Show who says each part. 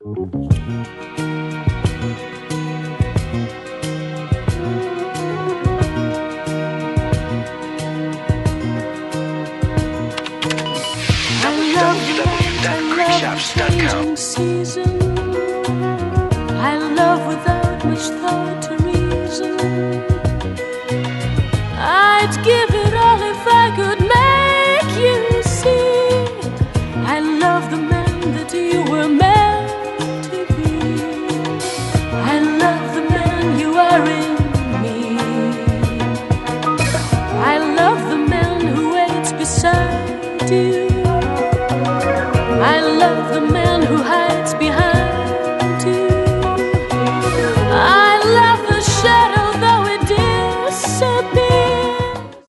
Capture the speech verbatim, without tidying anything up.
Speaker 1: w w w dot creek shops dot com.
Speaker 2: I love without much thought to reason. I'd give it all if I could make you see. I love the man that you were meant to be. I love the man you are in me. I love the man who waits beside you.